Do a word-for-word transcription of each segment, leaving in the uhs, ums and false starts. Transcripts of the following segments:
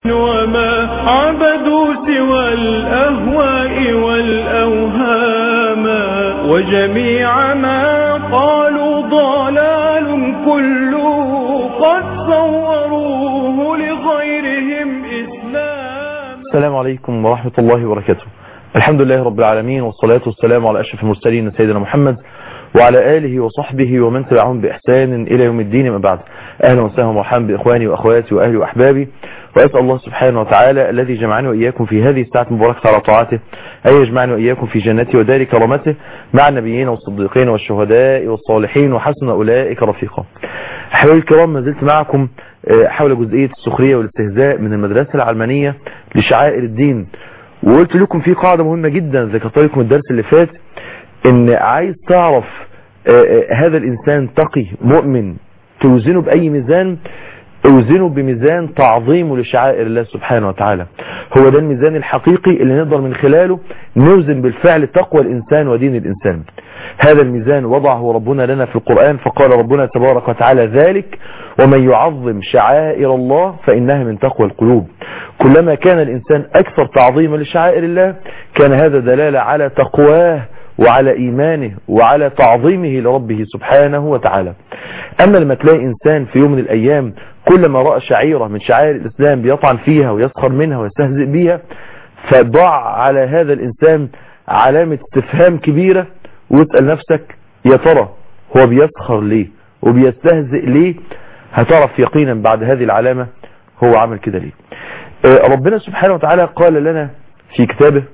وما عبدوا سوى الأهواء والأوهام وجميع ما قالوا ضلال كله قد صوروه لغيرهم إسلام. السلام عليكم ورحمة الله وبركاته. الحمد لله رب العالمين، والصلاة والسلام على أشرف المرسلين سيدنا محمد وعلى آله وصحبه ومن تبعهم بإحسان إلى يوم الدين. ما بعد، أهلا وسهلا ومرحبا بإخواني وأخواتي وأهلي وأحبابي، وأسأل الله سبحانه وتعالى الذي جمعني وإياكم في هذه الساعة المباركة على طاعته أن يجمعني وإياكم في جنته ودار كرامته مع النبيين والصديقين والشهداء والصالحين وحسن أولئك رفيقا. أحبابي الكرام، ما زلت معكم حول جزئية السخرية والاستهزاء من المدرسة العلمانية لشعائر الدين، وقلت لكم في قاعدة مهمة جدا ذكرت لكم الدرس اللي فات، ان عايز تعرف هذا الانسان تقي مؤمن توزنه باي ميزان، اوزنه بميزان تعظيمه لشعائر الله سبحانه وتعالى. هو ده الميزان الحقيقي اللي نقدر من خلاله نوزن بالفعل تقوى الانسان ودين الانسان. هذا الميزان وضعه ربنا لنا في القرآن، فقال ربنا تبارك وتعالى: ذلك ومن يعظم شعائر الله فإنها من تقوى القلوب. كلما كان الإنسان أكثر تعظيما لشعائر الله كان هذا دلالة على تقواه وعلى إيمانه وعلى تعظيمه لربه سبحانه وتعالى. أما لما تلاقي إنسان في يوم من الأيام كلما رأى شعيرة من شعائر الإسلام بيطعن فيها ويسخر منها ويستهزئ بها، فضع على هذا الإنسان علامة استفهام كبيرة، واسأل نفسك يا ترى هو بيسخر ليه وبيستهزئ ليه؟ هتعرف يقينا بعد هذه العلامة هو عمل كده ليه. ربنا سبحانه وتعالى قال لنا في كتابه: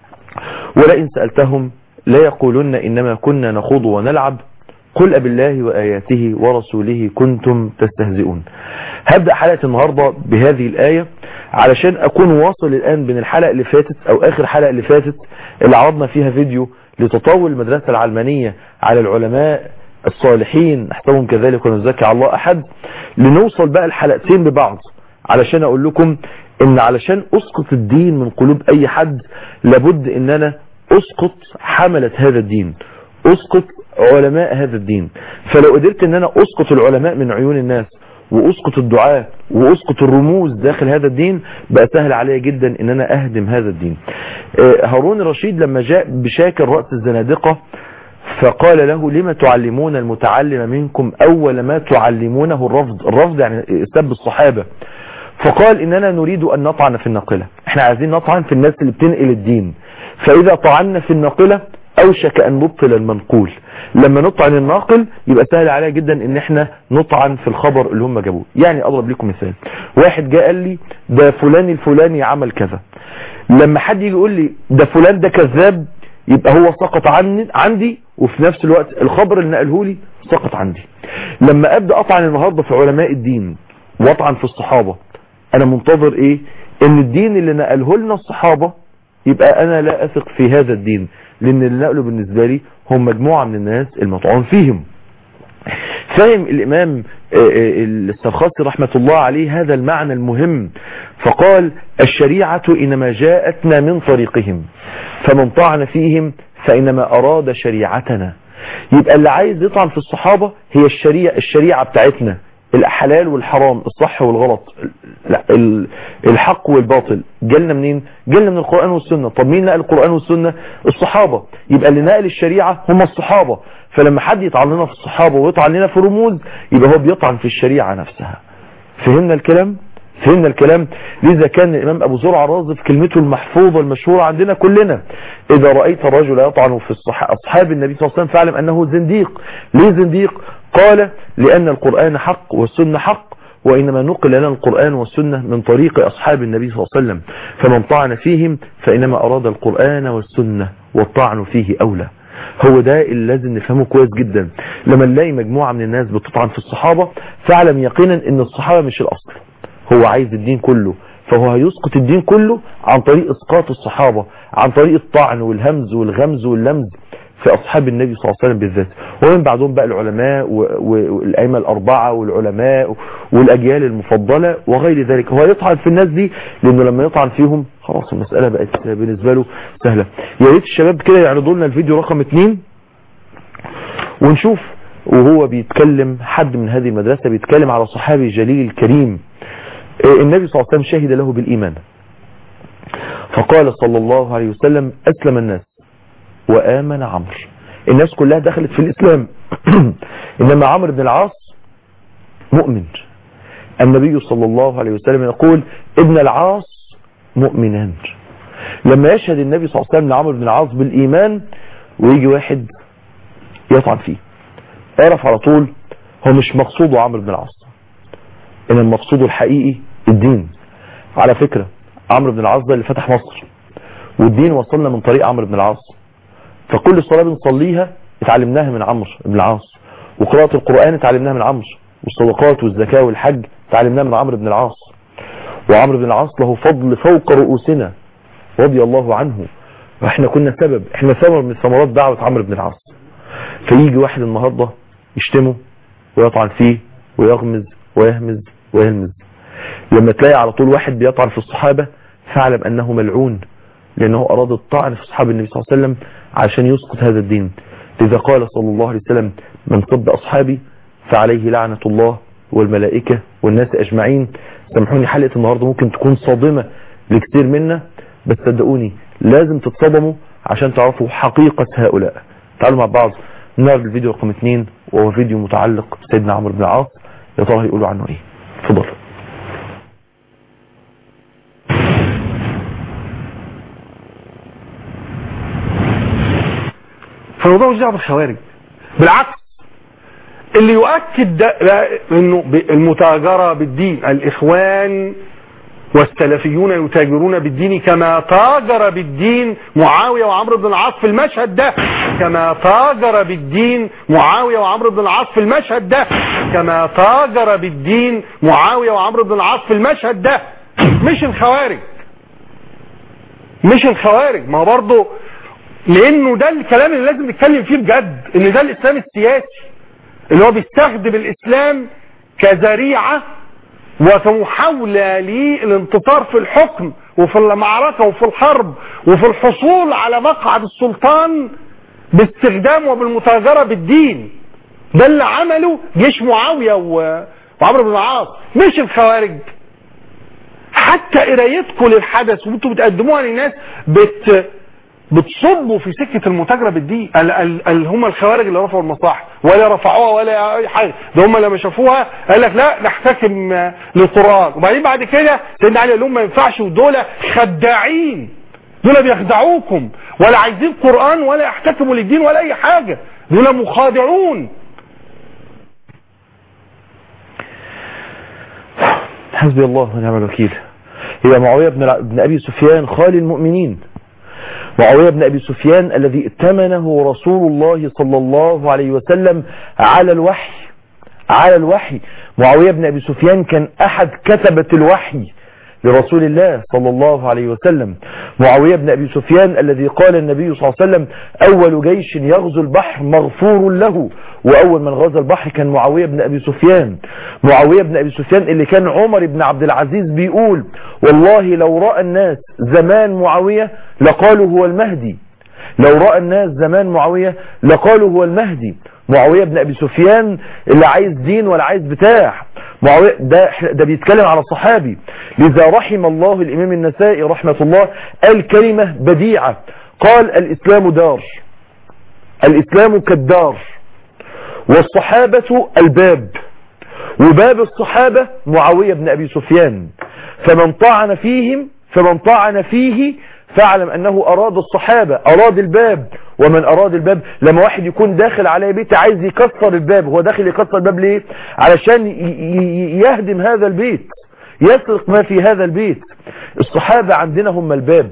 ولئن سألتهم لا يقولون إنما كنا نخوض ونلعب قل أبالله وآياته ورسوله كنتم تستهزئون. هبدأ حلقة النهاردة بهذه الآية علشان أكون واصل الآن بين الحلقة اللي فاتت أو آخر حلقة اللي فاتت اللي عرضنا فيها فيديو لتطاول المدرسة العلمانية على العلماء الصالحين نحسبهم كذلك ونزكي على الله أحد، لنوصل بقى الحلقتين ببعض علشان أقول لكم إن علشان أسقط الدين من قلوب أي حد لابد إن أنا أسقط حملة هذا الدين، أسقط علماء هذا الدين. فلو قدرت إن أنا أسقط العلماء من عيون الناس وأسقط الدعاة وأسقط الرموز داخل هذا الدين بقى سهل علي جدا إن أنا أهدم هذا الدين. هارون الرشيد لما جاء بشاكر رأس الزنادقة فقال له: لما تعلمون المتعلم منكم أول ما تعلمونه الرفض. الرفض يعني سب الصحابة. فقال: إننا نريد أن نطعن في الناقلة، احنا عايزين نطعن في الناس اللي بتنقل الدين، فإذا طعنا في الناقلة أوشك أن نبطل المنقول. لما نطعن الناقل يبقى سهل عليها جدا ان احنا نطعن في الخبر اللي هم جابوه. يعني اضرب لكم مثال، واحد جاء قال لي ده فلان الفلاني عمل كذا، لما حد يجي يقول لي ده فلان ده كذاب يبقى هو سقط عني عندي، وفي نفس الوقت الخبر اللي نقله لي سقط عندي. لما ابدا اطعن النهارده في علماء الدين واطعن في الصحابه، انا منتظر ايه؟ ان الدين اللي نقله لنا الصحابه يبقى انا لا اثق في هذا الدين، لان اللي نقله بالنسبه لي هم مجموعه من الناس المطعون فيهم. فهم الامام السرخسي رحمه الله عليه هذا المعنى المهم، فقال: الشريعه انما جاءتنا من طريقهم فمن طعن فيهم فانما اراد شريعتنا. يبقى اللي عايز يطعن في الصحابه هي الشريعه الشريعه بتاعتنا، الحلال والحرام، الصح والغلط، الحق والباطل، جالنا منين؟ جالنا من القرآن والسنة. طب مين نقل القرآن والسنة؟ الصحابة. يبقى اللي نقل الشريعة هم الصحابة. فلما حد يطعن لنا في الصحابة ويطعن لنا في رموز يبقى هو بيطعن في الشريعة نفسها. فهمنا الكلام؟ فهمنا الكلام. لذا كان الإمام أبو زرع الرازي في كلمته المحفوظة المشهورة عندنا كلنا: إذا رأيت الرجل يطعن في أصحاب النبي صلى الله عليه وسلم فاعلم أنه زنديق. ليه زنديق؟ قال: لأن القرآن حق والسنة حق، وإنما نقل لنا القرآن والسنة من طريق أصحاب النبي صلى الله عليه وسلم، فمن طعن فيهم فإنما أراد القرآن والسنة والطعن فيه أولى. هو ده اللي لازم نفهمه كويس جدا. لما نلاقي مجموعة من الناس بتطعن في الصحابة فاعلم يقينا ان الصحابة مش الأصل، هو عايز الدين كله، فهو هيسقط الدين كله عن طريق اسقاط الصحابة، عن طريق الطعن والهمز والغمز واللمز في أصحاب النبي صلى الله عليه وسلم بالذات. ومن بعدهم بقى العلماء والأئمة الأربعة والعلماء والأجيال المفضلة وغير ذلك. هو يطعن في الناس دي لأنه لما يطعن فيهم خلاص المسألة بقت بالنسبة له سهلة. يا ريت الشباب كده يعرضوا لنا الفيديو رقم اتنين ونشوف وهو بيتكلم حد من هذه المدرسة بيتكلم على صحابي جليل كريم النبي صلى الله عليه وسلم شهد له بالإيمان، فقال صلى الله عليه وسلم أسلم الناس وآمن عمرو. الناس كلها دخلت في الإسلام إنما عمرو بن العاص مؤمن. النبي صلى الله عليه وسلم يقول ابن العاص مؤمنان. لما يشهد النبي صلى الله عليه وسلم لعمرو بن العاص بالإيمان ويجي واحد يطعن فيه، اعرف على طول هو مش مقصوده عمرو بن العاص، إن المقصود الحقيقي الدين. على فكرة عمرو بن العاص ده اللي فتح مصر، والدين وصلنا من طريق عمرو بن العاص. فكل صلاة بنصليها اتعلمناها من عمرو بن العاص، وقراءة القرآن اتعلمناها من عمرو، والصدقات والزكاة والحج اتعلمناها من عمرو بن العاص. وعمرو بن العاص له فضل فوق رؤوسنا رضي الله عنه، واحنا كنا سبب، احنا ثمر من ثمرات دعوة عمرو بن العاص. فيجي واحد النهاردة يشتمه ويطعن فيه ويغمز ويهمز ويلمز. لما تلاقي على طول واحد بيطعن في الصحابة فاعلم انه ملعون، لانه اراد الطعن في اصحاب النبي صلى الله عليه وسلم عشان يسقط هذا الدين. لذا قال صلى الله عليه وسلم من سب اصحابي فعليه لعنة الله والملائكة والناس اجمعين. سامحوني حلقة النهاردة ممكن تكون صادمة لكثير منا، بس صدقوني لازم تتصدموا عشان تعرفوا حقيقة هؤلاء. تعالوا مع بعض نعرض الفيديو رقم اثنين، وهو فيديو متعلق بسيدنا عمرو بن العاص. يا ترى يقولوا عنه ايه؟ اتفضل. فالموضوع مش دعوه بالخوارج، بالعكس اللي يؤكد ده انه المتاجره بالدين، الاخوان والسلفيون يتاجرون بالدين كما تاجر بالدين معاويه وعمرو بن العاص في المشهد ده، كما تاجر بالدين معاويه وعمرو بن العاص في المشهد ده، كما تاجر بالدين معاويه وعمرو بن العاص في المشهد ده. مش الخوارج، مش الخوارج. ما هو برضه لانه ده الكلام اللي لازم نتكلم فيه بجد، ان ده الاسلام السياسي اللي هو بيستخدم الاسلام كذريعه وكمحاولة للانتصار في الحكم وفي المعركة وفي الحرب وفي الحصول على مقعد السلطان باستخدام وبالمتاجرة بالدين. ده اللي عمله جيش معاوية وعمرو بن العاص، مش الخوارج. حتى قرايتكم للحدث وانتم بتقدموها للناس بت بتصبوا في سكة المتاجرة بالدين. ال هم الخوارج اللي رفعوا المصاحف ولا رفعوها ولا اي حاجة، ده هم لما شافوها قال لك لا نحتكم للقرآن. وبعدين بعد كده سيدنا علي قال لهم ما ينفعش، ودول خداعين، دول بيخدعوكم ولا عايزين قرآن ولا يحتكموا للدين ولا اي حاجة، دول مخادعون. حسبي الله ونعم الوكيل. هي معاوية بن ابي سفيان خال المؤمنين، معاوية بن أبي سفيان الذي ائتمنه رسول الله صلى الله عليه وسلم على الوحي، على الوحي. معاوية بن أبي سفيان كان أحد كتبة الوحي لرسول الله صلى الله عليه وسلم. معاوية بن أبي سفيان الذي قال النبي صلى الله عليه وسلم أول جيش يغزو البحر مغفور له، وأول من غزا البحر كان معاوية بن أبي سفيان. معاوية بن أبي سفيان اللي كان عمر بن عبد العزيز بيقول والله لو رأى الناس زمان معاوية لقالوا هو المهدي، لو رأى الناس زمان معاوية لقالوا هو المهدي. معاوية بن أبي سفيان اللي عايز دين ولا عايز بتاع. معاوية ده, ده بيتكلم على صحابي. لذا رحم الله الإمام النسائي رحمة الله قال كلمة بديعة، قال الإسلام دار، الإسلام كالدار والصحابة الباب، وباب الصحابة معاوية بن أبي سفيان، فمن طعن فيهم فمن طعن فيه فاعلم أنه أراد الصحابة، أراد الباب. ومن أراد الباب لما واحد يكون داخل على بيت عايز يكسر الباب، هو داخل يكسر الباب ليه؟ علشان يهدم هذا البيت، يسرق ما في هذا البيت. الصحابة عندنا هم الباب،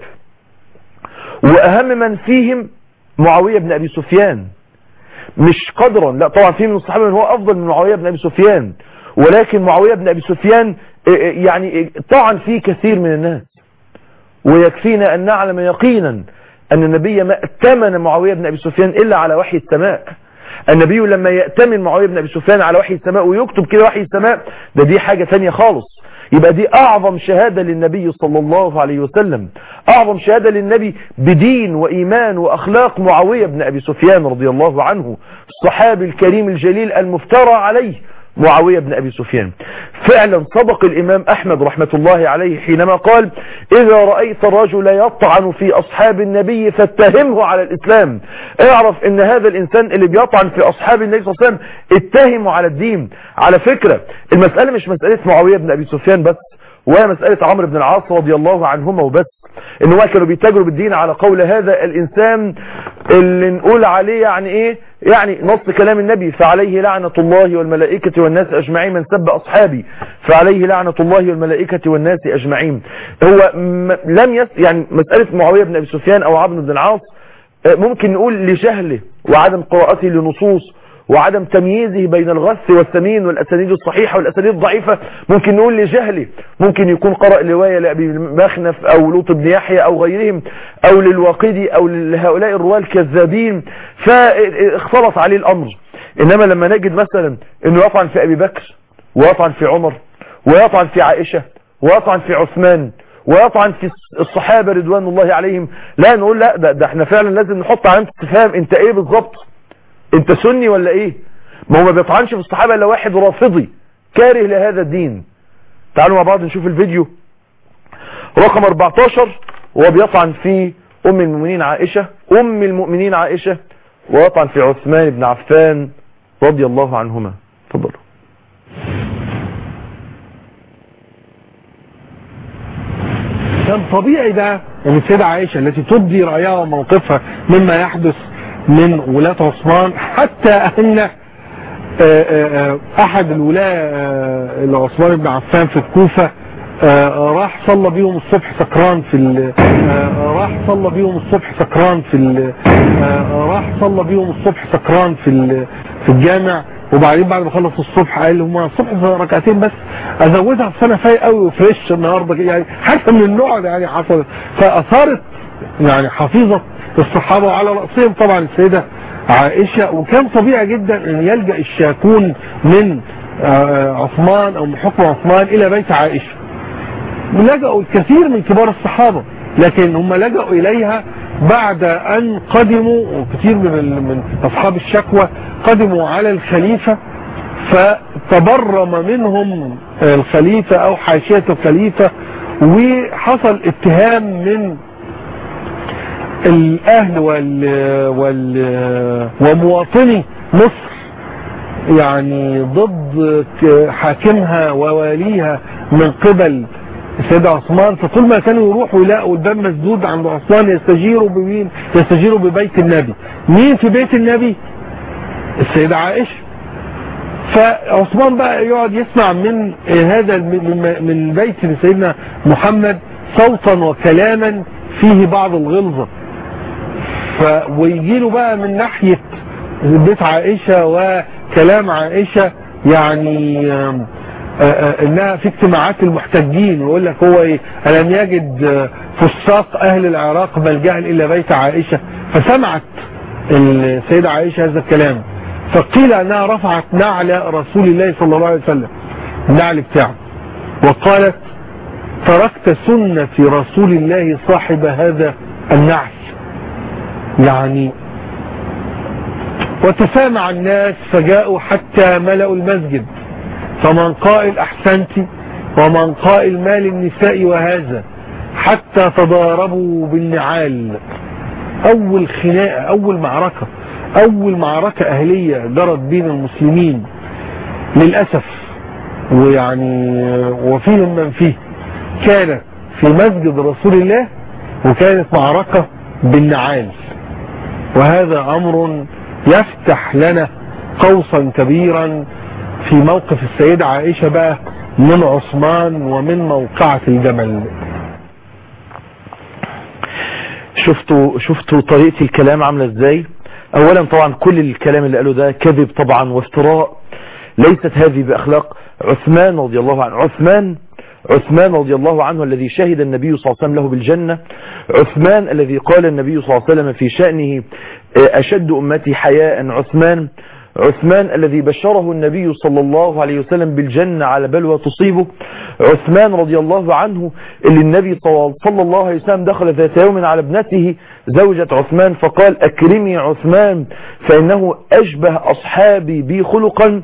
وأهم من فيهم معاوية بن أبي سفيان، مش قدرا لا طبعا في من الصحابة من هو أفضل من معاوية بن أبي سفيان، ولكن معاوية بن أبي سفيان يعني طعن فيه كثير من الناس. ويكفينا أن نعلم يقينا أن النبي ما ائتمن معاوية بن أبي سفيان إلا على وحي السماء. النبي لما يأتمن معاوية بن أبي سفيان على وحي السماء ويكتب كده وحي السماء، ده دي حاجة ثانية خالص. يبقى دي أعظم شهادة للنبي صلى الله عليه وسلم، أعظم شهادة للنبي بدين وإيمان وأخلاق معاوية بن أبي سفيان رضي الله عنه، الصحابي الكريم الجليل المفترى عليه معاوية بن أبي سفيان. فعلا صدق الإمام أحمد رحمة الله عليه حينما قال إذا رأيت الرجل يطعن في أصحاب النبي فاتهمه على الإسلام. اعرف ان هذا الإنسان اللي بيطعن في أصحاب النبي صلى الله عليه وسلم اتهمه على الدين. على فكرة المسألة مش مسألة معاوية بن أبي سفيان بس، وهي مسألة عمرو بن العاص رضي الله عنهما وبس، ان هو كانوا بيتاجروا بالدين على قول هذا الإنسان اللي نقول عليه يعني ايه، يعني نص كلام النبي فعليه لعنة الله والملائكة والناس أجمعين من سب أصحابي فعليه لعنة الله والملائكة والناس أجمعين. هو لم يس يعني مسألة معاوية بن أبي سفيان أو عمرو بن العاص ممكن نقول لجهله وعدم قراءته لنصوص وعدم تمييزه بين الغث والسمين والأسانيد الصحيحة والأسانيد الضعيفة، ممكن نقول لجهله، ممكن يكون قرأ رواية لأبي مخنف أو لوط بن يحيى أو غيرهم أو للواقدي أو لهؤلاء الرواة الكذابين فاختلط عليه الأمر. إنما لما نجد مثلا أنه يطعن في أبي بكر ويطعن في عمر ويطعن في عائشة ويطعن في عثمان ويطعن في الصحابة رضوان الله عليهم، لا نقول لا ده, ده احنا فعلا لازم نحط علامة استفهام، انت ايه بالظبط؟ انت سني ولا ايه؟ ما هو ما بيطعنش في الصحابة الا واحد رافضي كاره لهذا الدين. تعالوا مع بعض نشوف الفيديو رقم أربعتاشر وهو بيطعن في ام المؤمنين عائشة ام المؤمنين عائشة ويطعن في عثمان بن عفان رضي الله عنهما. تفضلوا. كان طبيعي ده ان السيدة عائشة التي تبدي رأيها وموقفها مما يحدث من ولاة عثمان، حتى ان احد الولاة لعثمان بن عفان في الكوفة راح صلى بيهم الصبح سكران في راح صلى بيهم الصبح سكران في راح صلى بيهم الصبح سكران في في الجامع، وبعدين بعد ما خلص الصبح قال لهم الصبح ركعتين بس ازودها في سنه فايق قوي وفريش النهارده، يعني حاجه من النوع ده يعني حصلت. فاثارت يعني حفيظه الصحابه وعلى راسهم طبعا السيده عائشه، وكان طبيعي جدا ان يلجا الشاكون من عثمان او من حكم عثمان الى بيت عائشه. لجأوا الكثير من كبار الصحابه، لكن هم لجأوا اليها بعد ان قدموا، وكثير من من اصحاب الشكوى قدموا على الخليفة فتبرم منهم الخليفة او حاشية الخليفة، وحصل اتهام من الاهل وال وال ومواطني مصر يعني ضد حاكمها وواليها من قبل السيد عثمان. فطول ما كانوا يروحوا يلاقوا الباب مسدود عند عثمان يستجيروا بمين؟ يستجيروا ببيت النبي. مين في بيت النبي؟ السيدة عائشة. فعثمان بقى يقعد يسمع من هذا من بيت سيدنا محمد صوتا وكلاما فيه بعض الغلظة، ويجي له بقى من ناحية بيت عائشة وكلام عائشة يعني انها في اجتماعات المحتجين، ويقول لك هو ايه ألم يجد فساق اهل العراق ملجأ الا بيت عائشة. فسمعت السيدة عائشة هذا الكلام، فقيل انها رفعت نعل رسول الله صلى الله عليه وسلم، النعل بتاعه، وقالت تركت سنة رسول الله صاحب هذا النعل. يعني وتسامع الناس فجاءوا حتى ملأوا المسجد، فمن قائل احسنت ومن قائل ما للنساء وهذا، حتى تضاربوا بالنعال. اول خناقة، اول معركة، اول معركة اهلية جرت بين المسلمين للأسف، ويعني وفيهم من فيه، كانت في مسجد رسول الله، وكانت معركة بالنعال. وهذا امر يفتح لنا قوسا كبيرا في موقف السيدة عائشة بقى من عثمان ومن موقعة الجمل. شفتوا شفتوا طريقة الكلام عاملة ازاي؟ اولا طبعا كل الكلام اللي قاله ده كذب طبعا وافتراء، ليست هذه باخلاق عثمان رضي الله عنه. عثمان عثمان رضي الله عنه الذي شهد النبي صلى الله عليه وسلم له بالجنة، عثمان الذي قال النبي صلى الله عليه وسلم في شأنه أشد أمتي حياء عثمان، عثمان الذي بشره النبي صلى الله عليه وسلم بالجنة على بلوى تصيبه، عثمان رضي الله عنه اللي النبي صلى الله عليه وسلم دخل ذات يوم على ابنته زوجة عثمان فقال أكرمي عثمان فإنه أشبه أصحابي بي خلقا،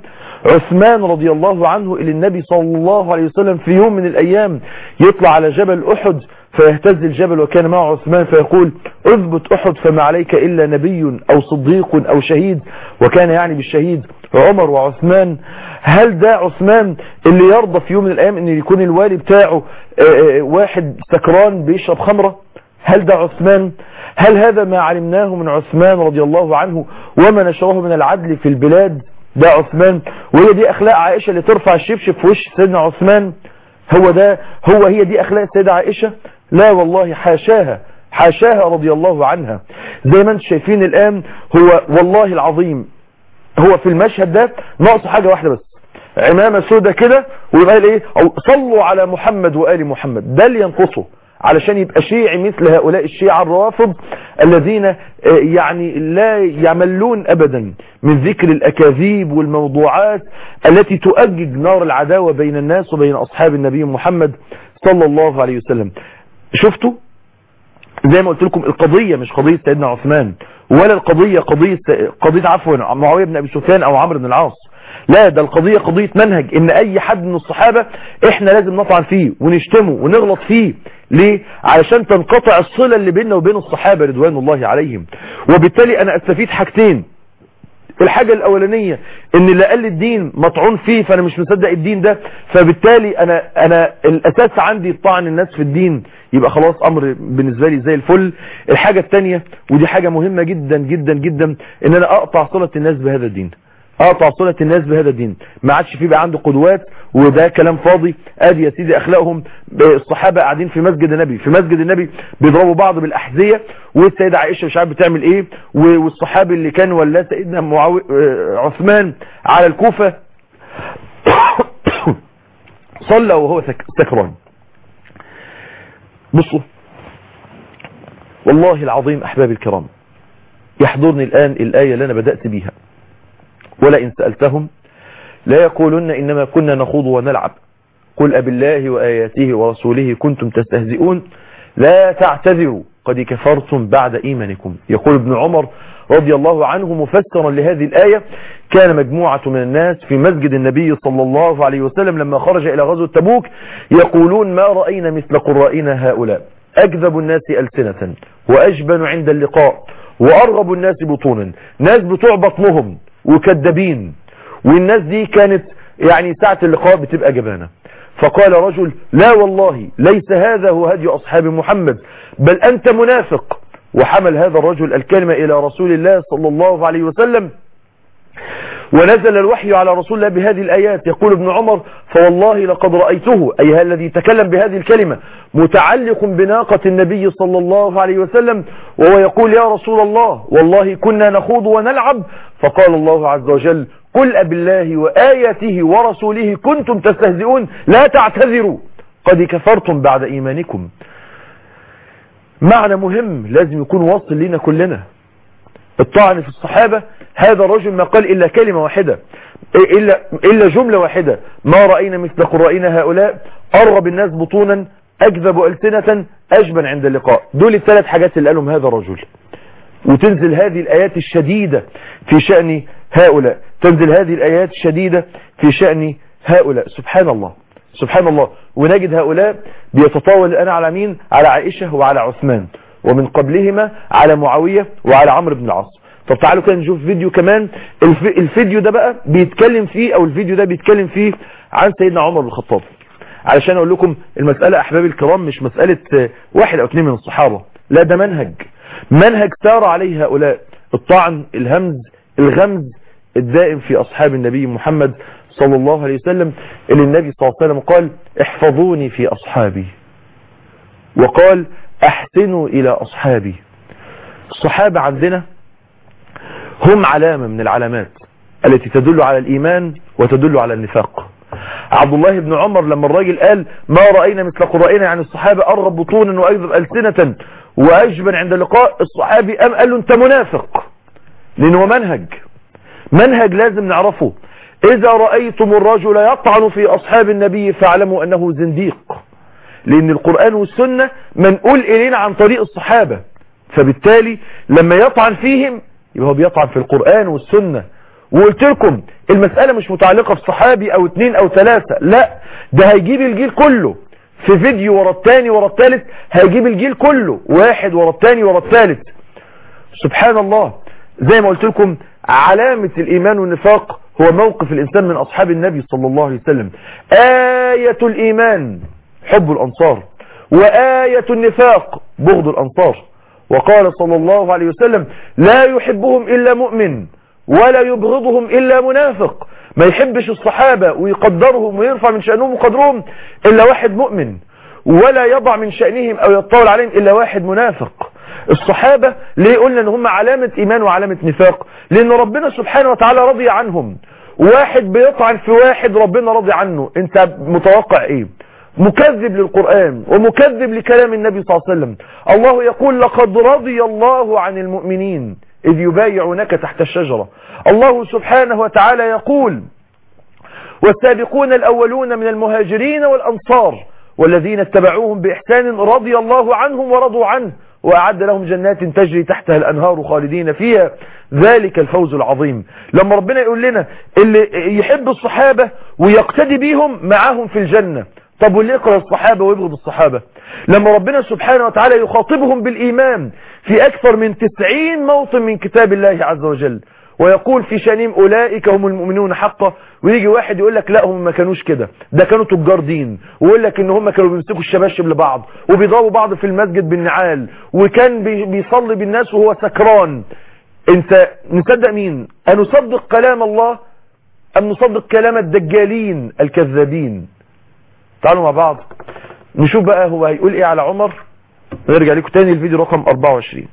عثمان رضي الله عنه اللي النبي صلى الله عليه وسلم في يوم من الأيام يطلع على جبل أحد فيهتز الجبل وكان معه عثمان فيقول اثبت أحد فما عليك إلا نبي أو صديق أو شهيد، وكان يعني بالشهيد عمر وعثمان. هل ده عثمان اللي يرضى في يوم من الأيام أن يكون الوالي بتاعه واحد سكران بيشرب خمرة؟ هل ده عثمان؟ هل هذا ما علمناه من عثمان رضي الله عنه وما نشره من العدل في البلاد؟ ده عثمان؟ وهي دي أخلاق عائشة اللي ترفع الشبشب في وش سيدنا عثمان؟ هو ده هو هي دي أخلاق سيدة عائشة؟ لا والله، حاشاها حاشاها رضي الله عنها. زي ما انتم شايفين الآن، هو والله العظيم هو في المشهد ده ناقص حاجة واحدة بس، عمامة سودة كده ويبقى ايه، أو صلوا على محمد وآل محمد، ده اللي ينقصه علشان يبقى شيعي مثل هؤلاء الشيعة الروافض الذين يعني لا يملون أبدا من ذكر الأكاذيب والموضوعات التي تؤجج نار العداوة بين الناس وبين أصحاب النبي محمد صلى الله عليه وسلم. شفتوا زي ما قلت لكم، القضية مش قضية سيدنا عثمان، ولا القضية قضية قضية عفوا معاوية بن أبي سفيان أو عمرو بن العاص، لا، ده القضية قضية منهج، ان اي حد من الصحابة احنا لازم نطعن فيه ونشتمه ونغلط فيه. ليه؟ علشان تنقطع الصلة اللي بيننا وبين الصحابة رضوان الله عليهم. وبالتالي انا استفيد حاجتين، الحاجة الاولانية ان اللي قال الدين مطعون فيه فانا مش مصدق الدين ده، فبالتالي انا انا الاساس عندي طعن الناس في الدين، يبقى خلاص امر بالنسبة لي زي الفل. الحاجة الثانية ودي حاجة مهمة جدا جدا جدا، ان انا اقطع صلة الناس بهذا الدين، اقطع صلة الناس بهذا الدين. ما عادش فيه بقى عنده قدوات، وده كلام فاضي. ادي يا سيدي اخلاقهم، الصحابة قاعدين في مسجد النبي في مسجد النبي بيضربوا بعض بالاحذية، والسيدة عائشة مش عارف بتعمل ايه، والصحابي اللي كان ولا سيدنا معاوية عثمان على الكوفة صلى وهو سكران. بصوا والله العظيم احبابي الكرام، يحضرني الان الاية اللي انا بدأت بيها، ولئن سألتهم لا يقولون إنما كنا نخوض ونلعب قل أبالله وآياته ورسوله كنتم تستهزئون لا تعتذروا قد كفرتم بعد إيمانكم. يقول ابن عمر رضي الله عنه مفسرا لهذه الآية: كان مجموعة من الناس في مسجد النبي صلى الله عليه وسلم لما خرج إلى غزوة تبوك يقولون ما رأينا مثل قرائنا هؤلاء، أكذب الناس ألسنة وأجبن عند اللقاء وأرغب الناس بطونا، ناس بتوع بطنهم وكذابين، والناس دي كانت يعني ساعة اللقاء بتبقى جبانة. فقال رجل: لا والله ليس هذا هو هدي أصحاب محمد بل أنت منافق. وحمل هذا الرجل الكلمة إلى رسول الله صلى الله عليه وسلم، ونزل الوحي على رسول الله بهذه الآيات. يقول ابن عمر: فوالله لقد رأيته، أي الذي تكلم بهذه الكلمة، متعلق بناقة النبي صلى الله عليه وسلم وهو يقول: يا رسول الله والله كنا نخوض ونلعب. فقال الله عز وجل: قل أبالله وآياته ورسوله كنتم تستهزئون لا تعتذروا قد كفرتم بعد إيمانكم. معنى مهم لازم يكون واصل لنا كلنا. الطعن في الصحابة، هذا الرجل ما قال إلا كلمة واحدة، إلا, إلا جملة واحدة: ما رأينا مثل قرائنا هؤلاء، أرغب الناس بطونا، أكذب ألسنة، أجبن عند اللقاء. دول الثلاث حاجات اللي قالهم هذا الرجل. وتنزل هذه الآيات الشديدة في شأن هؤلاء، تنزل هذه الآيات الشديدة في شأن هؤلاء. سبحان الله سبحان الله. ونجد هؤلاء بيتطاول الآن على مين؟ على عائشة وعلى عثمان، ومن قبلهما على معاوية وعلى عمرو بن العاص. طب تعالوا كده نشوف فيديو كمان. الف... الفيديو ده بقى بيتكلم فيه، او الفيديو ده بيتكلم فيه عن سيدنا عمر بن الخطاب، علشان اقول لكم المسألة احبابي الكرام مش مسألة واحد او اثنين من الصحابة، لا، ده منهج منهج سار عليه هؤلاء، الطعن، الهمز، الغمز الدائم في اصحاب النبي محمد صلى الله عليه وسلم، اللي النبي صلى الله عليه وسلم قال: احفظوني في اصحابي، وقال: احسنوا الى اصحابي. الصحابة عندنا هم علامة من العلامات التي تدل على الإيمان وتدل على النفاق. عبد الله بن عمر لما الراجل قال: ما رأينا مثل قرائنا، يعني الصحابة أرغب بطونا وأيضب ألسنة وأجبن عند اللقاء، الصحابي أم قال له: أنت منافق. لأنه منهج منهج لازم نعرفه. إذا رأيتم الرجل يطعن في أصحاب النبي فاعلموا أنه زنديق، لأن القرآن والسنة منقول إلينا عن طريق الصحابة، فبالتالي لما يطعن فيهم يبقى هو بيطعن في القرآن والسنة وقلت لكم المسألة مش متعلقة بصحابي او اتنين او ثلاثة، لا ده هيجيب الجيل كله في فيديو ورا التاني ورا التالت، هيجيب الجيل كله واحد ورا التاني ورا التالت. سبحان الله. زي ما قلت لكم علامة الإيمان والنفاق هو موقف الإنسان من أصحاب النبي صلى الله عليه وسلم. آية الإيمان حب الأنصار، وآية النفاق بغض الأنصار. وقال صلى الله عليه وسلم لا يحبهم إلا مؤمن ولا يبغضهم إلا منافق. ما يحبش الصحابة ويقدرهم ويرفع من شأنهم وقدرهم إلا واحد مؤمن، ولا يضع من شأنهم أو يطول عليهم إلا واحد منافق. الصحابة ليه قلنا ان هم علامة ايمان وعلامة نفاق؟ لان ربنا سبحانه وتعالى رضي عنهم. واحد بيطعن في واحد ربنا رضي عنه، انت متوقع ايه؟ مكذب للقرآن ومكذب لكلام النبي صلى الله عليه وسلم. الله يقول لقد رضي الله عن المؤمنين إذ يبايعونك تحت الشجرة. الله سبحانه وتعالى يقول والسابقون الأولون من المهاجرين والأنصار والذين اتبعوهم بإحسان رضي الله عنهم ورضوا عنه وأعد لهم جنات تجري تحتها الأنهار خالدين فيها ذلك الفوز العظيم. لما ربنا يقول لنا اللي يحب الصحابة ويقتدي بيهم معاهم في الجنة، طب واللي يكره الصحابة ويبغض الصحابة؟ لما ربنا سبحانه وتعالى يخاطبهم بالإيمان في أكثر من تسعين موطن من كتاب الله عز وجل ويقول في شأنهم أولئك هم المؤمنون حقا، ويجي واحد يقول لك لا هم ما كانوش كده، ده كانوا تجار دين، ويقول لك ان هم كانوا بيمسكوا الشباشب لبعض وبيضربوا بعض في المسجد بالنعال، وكان بيصلي بالناس وهو سكران. انت نصدق مين؟ أنصدق كلام الله أم نصدق كلام الدجالين الكذابين؟ تعالوا مع بعض نشوف بقى هو هيقول ايه على عمر. نرجع لكم تاني الفيديو رقم أربعة وعشرين.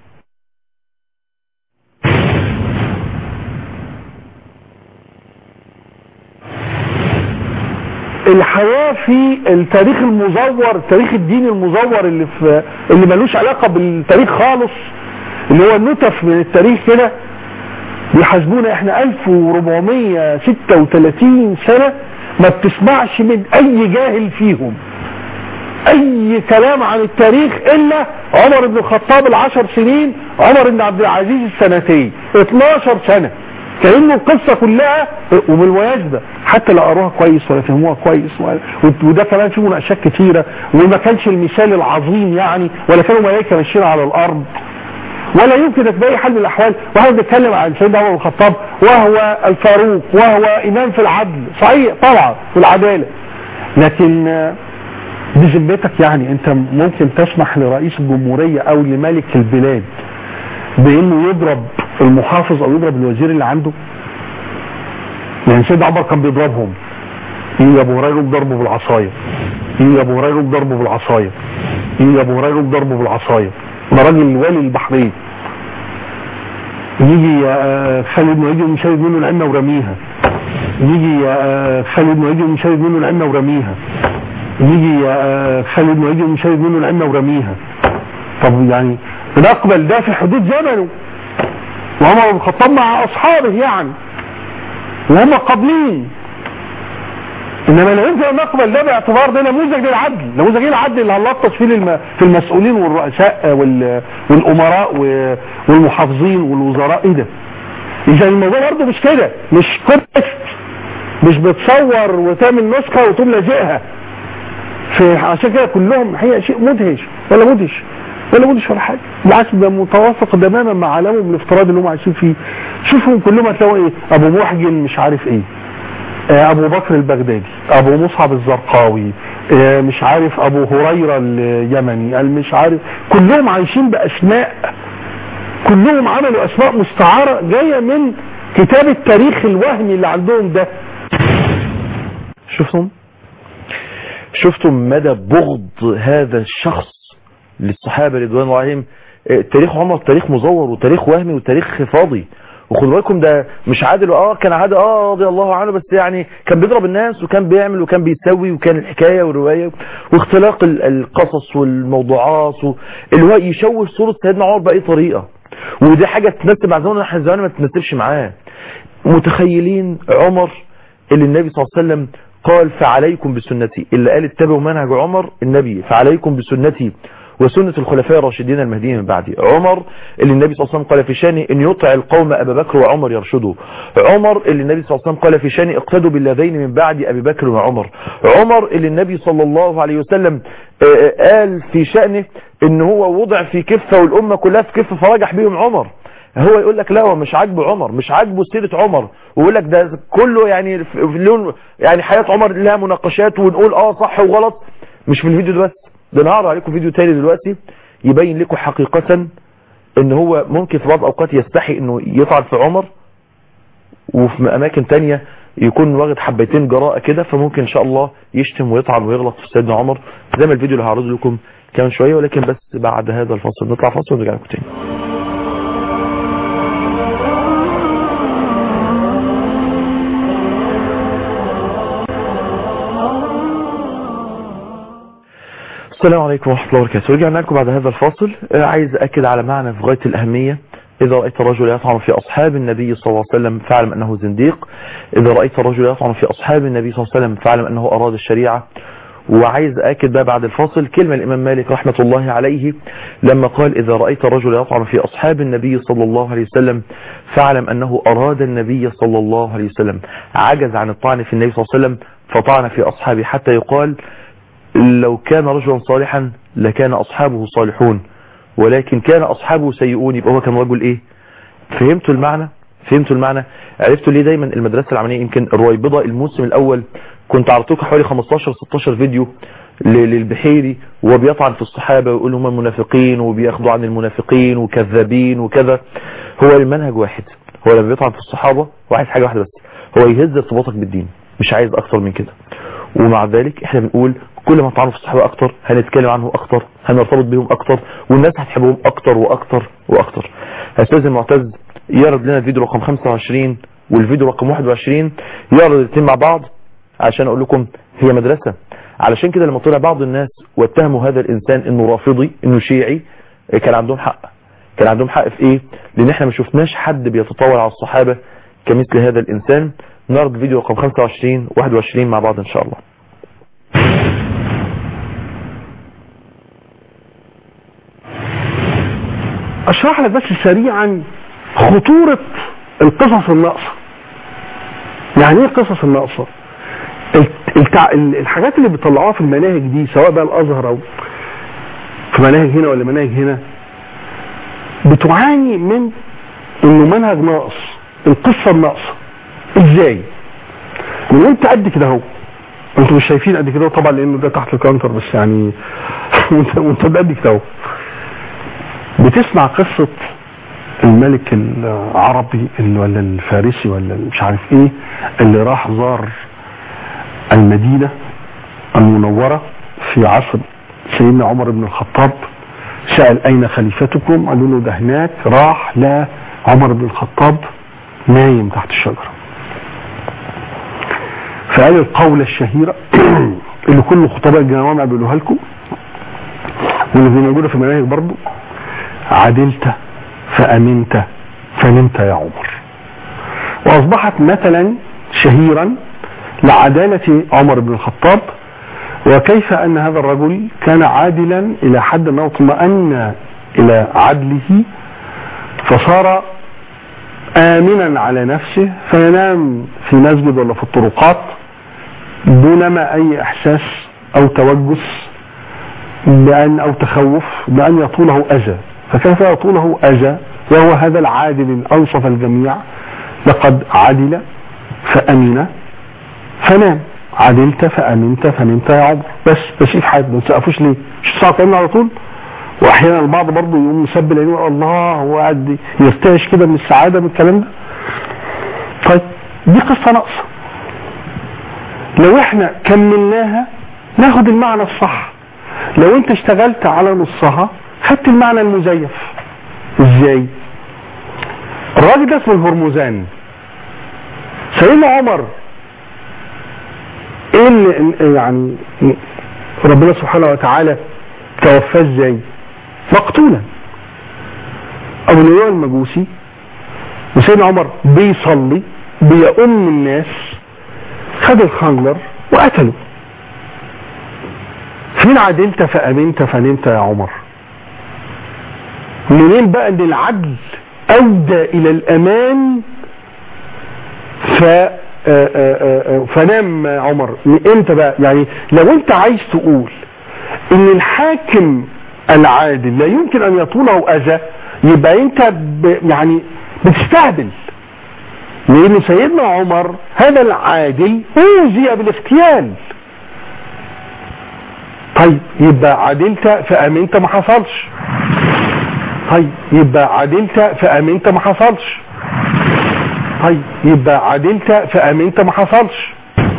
الحياة في التاريخ المزور، التاريخ الديني المزور اللي في اللي ملوش علاقة بالتاريخ خالص، اللي هو النتف من التاريخ كده، بيحاسبونا احنا ألف وأربعمية وستة وثلاثين سنة ما بتسمعش من اي جاهل فيهم اي كلام عن التاريخ الا عمر بن الخطاب العشر سنين، عمر بن عبد العزيز السنتين، اتناشر سنة، كأنه القصة كلها. وبالمناسبة حتى لا قروها كويس ولا فهموها كويس، وده كمان فيه مناقشات كتيرة، وما كانش المثال العظيم يعني، ولا كانوا ملائكة ماشيين على الارض، ولا يمكن في اي حال من الاحوال. واحد بيتكلم عن سيدنا عمر بن الخطاب وهو الفاروق وهو امام في العدل، صحيح طبعا والعدالة، لكن بذمتك يعني انت ممكن تسمح لرئيس الجمهورية او لملك البلاد بانه يضرب المحافظ او يضرب الوزير اللي عنده؟ يعني سيدنا عمر كان بيضربهم، يجي يا ابو هريره ضربه بالعصايه، يجي يا ابو هريره ضربه بالعصايه، يجي يا ابو هريره ضربه بالعصايه. ده راجل والي البحرين. يجي يا خالد بن الوليد ومشاهد منه العنا ورميها، يجي يا خالد بن الوليد ومشاهد منه العنا ورميها، يجي يا خالد بن الوليد ومشاهد منه العنا ورميها. طب يعني بنقبل ده في حدود زمنه، وعمر بن الخطاب مع اصحابه يعني وهم قابلين، انما لا يمكن ان نقبل ده باعتبار ده نموذج للعدل، نموذج العدل اللي هنلطش فيه في المسؤولين والرؤساء والامراء والمحافظين والوزراء. ايه ده؟ اذا الموضوع برضه مش كده، مش كوبيست، مش بتصور وتعمل نسخه وتقوم لازقها في، عشان كده كلهم هي شيء مدهش ولا مدهش ولا مدهش ولا حاجه، بالعكس ده متوافق تماما مع عالمهم الافتراضي اللي هم عايشين فيه. شوفهم كلهم هتلاقوا ايه؟ ابو محجن مش عارف ايه، ابو بكر البغدادي، ابو مصعب الزرقاوي، مش عارف ابو هريره اليمني، مش عارف، كلهم عايشين باسماء، كلهم عملوا اسماء مستعاره جايه من كتاب التاريخ الوهمي اللي عندهم ده. شفتم شفتم مدى بغض هذا الشخص للصحابه رضوان الله عليهم. تاريخ عمر تاريخ مزور وتاريخ وهمي وتاريخ فاضي، وخدوا بالكم ده مش عادل، اه كان عادل اه رضي الله عنه، بس يعني كان بيضرب الناس وكان بيعمل وكان بيسوي، وكان الحكايه والروايه واختلاق القصص والموضوعات اللي هو يشوه صوره سيدنا عمر باي طريقه، ودي حاجه تناسب مع زماننا احنا، زمان ما تناسبش معاه. متخيلين عمر اللي النبي صلى الله عليه وسلم قال فعليكم بسنتي، اللي قال اتبعوا منهج عمر النبي، فعليكم بسنتي وسنة الخلفاء الراشدين المهديين من بعدي. عمر اللي النبي صلى الله عليه وسلم قال في شانه ان يطع القوم ابا بكر وعمر يرشدوا. عمر اللي النبي صلى الله عليه وسلم قال في شانه اقتدوا بالذين من بعد ابي بكر وعمر. عمر اللي النبي صلى الله عليه وسلم قال في شانه ان هو وضع في كفة والامة كلها في كفة فرجح بيهم عمر. هو يقول لك لا هو مش عاجبه عمر، مش عاجبه سيرة عمر، ويقول لك ده كله يعني لون يعني حياة عمر لها مناقشات ونقول اه صح وغلط. مش في الفيديو ده بس، ده انا هعرض عليكم فيديو تاني دلوقتي يبين لكم حقيقة ان هو ممكن في بعض الاوقات يستحي انه يطعن في عمر، وفي اماكن تانية يكون واخد حبيتين جراءة كده، فممكن ان شاء الله يشتم ويطعن ويغلط في سيدنا عمر زي ما الفيديو اللي هعرضه لكم كمان شوية. ولكن بس بعد هذا الفاصل نطلع فاصل ونرجع لكم تاني. السلام عليكم ورحمة الله وبركاته. رجعنا لكم بعد هذا الفاصل. عايز أكد على معنى في غاية الأهمية: إذا رأيت الرجل يطعن في أصحاب النبي صلى الله عليه وسلم فاعلم أنه زنديق. إذا رأيت الرجل يطعن في أصحاب النبي صلى الله عليه وسلم فاعلم أنه أراد الشريعة. وعايز أكد بقى بعد الفاصل كلمة الإمام مالك رحمة الله عليه لما قال: إذا رأيت الرجل يطعن في أصحاب النبي صلى الله عليه وسلم فاعلم أنه أراد النبي صلى الله عليه وسلم. عجز عن الطعن في النبي صلى الله عليه وسلم فطعن في أصحابه، حتى يقال لو كان رجلا صالحا لكان أصحابه صالحون، ولكن كان أصحابه سيئون. يبقى هو كان رجل إيه؟ فهمتوا المعنى؟ فهمتوا المعنى؟ عرفتوا ليه دايما المدرسة العملية؟ يمكن الرويبضة الموسم الأول كنت عرضتكم حوالي خمستاشر ستاشر فيديو للبحيري وهو بيطعن في الصحابة ويقول هم منافقين وبياخدوا عن المنافقين وكذابين وكذا. هو المنهج واحد، هو لما بيطعن في الصحابة هو عايز حاجة واحدة بس، هو يهز ارتباطك بالدين، مش عايز أكتر من كده. ومع ذلك احنا بنقول كل ما طعنوا في الصحابة اكتر هنتكلم عنه اكتر، هنرتبط بهم اكتر، والناس هتحبهم اكتر واكتر واكتر. استاذ المعتز يعرض لنا الفيديو رقم خمسة وعشرين والفيديو رقم واحد وعشرين، يعرض الاثنين مع بعض عشان اقول لكم هي مدرسة. علشان كده لما طلع بعض الناس واتهموا هذا الانسان انه رافضي انه شيعي، كان عندهم حق. كان عندهم حق في ايه؟ لان احنا ما شفناش حد بيتطاول على الصحابة كمثل هذا الانسان. نعرض الفيديو رقم خمسة وعشرين واحد وعشرين مع بعض ان شاء الله. اشرح لك بس سريعا خطورة القصص الناقصة. يعني ايه القصص الناقصة؟ التع... الحاجات اللي بيطلعوها في المناهج دي سواء بقى الازهر او في مناهج هنا ولا مناهج هنا، بتعاني من انه منهج ناقص، القصة الناقصة. ازاي؟ من انت قد كده اهو، انتوا مش شايفين قد كده طبعا لانه ده تحت الكاونتر، بس يعني وانت وانت قد كده اهو بتسمع قصة الملك العربي اللي ولا الفارسي ولا مش عارف ايه اللي راح زار المدينة المنورة في عصر سيدنا عمر بن الخطاب، سأل اين خليفتكم؟ قالوا له ده هناك. راح لا عمر بن الخطاب نايم تحت الشجرة، فقال القولة الشهيرة اللي كل خطباء الجوامع بيقولوها لكم واللي موجودة في المناهج برضو: عدلت فأمنت فنمت يا عمر. وأصبحت مثلا شهيرا لعدالة عمر بن الخطاب، وكيف أن هذا الرجل كان عادلا إلى حد أنه اطمأن إلى عدله فصار آمنا على نفسه، فينام في مسجد ولا في الطرقات دونما أي إحساس أو توجس بأن أو تخوف بأن يطوله أذى. فكيف يطوله أذى وهو هذا العادل الأنصف الجميع؟ لقد عدل فأمن فنام. عدلت فأمنت فنمت يا عمر. بس بس في حاجة ما تسقفوش ليه؟ مش تسقف كلامنا على طول؟ واحيانا البعض برضه يقوم مسبل عينيه الله هو قاعد يرتعش كده من السعاده من الكلام ده. طيب دي قصه ناقصه، لو احنا كملناها ناخد المعنى الصح. لو انت اشتغلت على نصها خدت المعنى المزيف. ازاي؟ الراجل ده اسمه الهرمزان. سيدنا عمر ايه اللي يعني ربنا سبحانه وتعالى توفاه ازاي؟ مقتولا. ابو لؤلؤ المجوسي وسيدنا عمر بيصلي بيؤم الناس، خد الخنجر وقتله. فين عدلت فأمنت فنمت يا عمر؟ منين بقى ان العدل اودى الى الامان ف فنام عمر؟ امتى بقى؟ يعني لو انت عايز تقول ان الحاكم العادل لا يمكن ان يطوله اذى، يبقى انت ب يعني بتستهبل، لان سيدنا عمر هذا العادل اوذي بالاغتيال. طيب يبقى عدلت فامنت ما حصلش. طيب يبقى عدلت فامنت ما حصلش. طيب يبقى عدلت فامنت ما حصلش.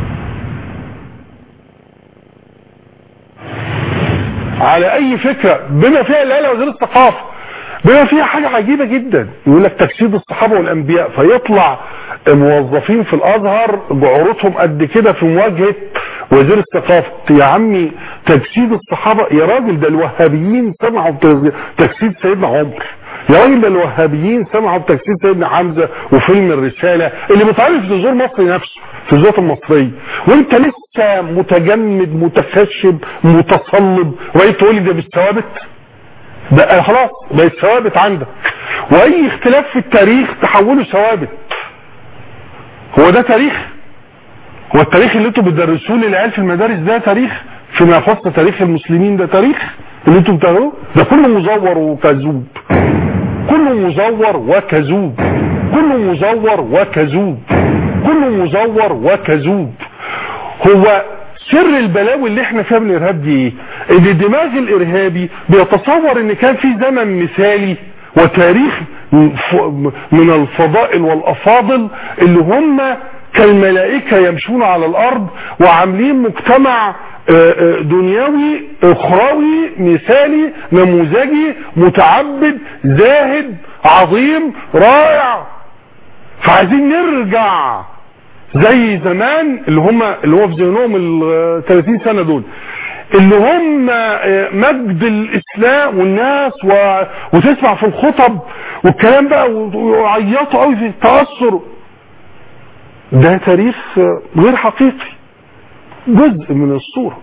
على اي فكرة بما فيها اللي قالها وزير الثقافة، بما فيها حاجة عجيبة جدا، يقول لك تجسيد الصحابة والانبياء، فيطلع موظفين في الازهر بعروضهم قد كده في مواجهة وزير الثقافة. يا عمي تجسيد الصحابة يا راجل، ده الوهابيين سمعوا بتجسيد سيدنا عمر، يا راجل ده الوهابيين سمعوا بتجسيد سيدنا حمزة وفيلم الرسالة اللي بيتعرض في زور مصر نفسه في الزوات المصرية، وانت لسه متجمد متخشب متصلب وقيت تقولي ده بالثوابت؟ ده خلاص بقت ثوابت عندك، واي اختلاف في التاريخ تحوله ثوابت. هو ده تاريخ؟ هو التاريخ اللي انتوا بتدرسوه للعيال في المدارس ده تاريخ؟ فيما يخص تاريخ المسلمين ده تاريخ اللي انتوا بتاخدوه؟ ده كله مزور وكذوب، كله مزور وكذوب، كله مزور وكذوب، كله مزور وكذوب. هو سر البلاوي اللي احنا فيها من الارهاب دي ايه؟ ان الدماغ الارهابي بيتصور ان كان في زمن مثالي وتاريخ من الفضائل والافاضل اللي هم كالملائكة يمشون على الارض وعاملين مجتمع دنيوي اخروي مثالي نموذجي متعبد زاهد عظيم رائع، فعايزين نرجع زي زمان اللي هم اللي هو في ذهنهم ال ثلاثين سنة دول اللي هم مجد الاسلام والناس و... وتسمع في الخطب والكلام بقى ويعيطوا قوي في التأثر. ده تاريخ غير حقيقي، جزء من الصورة.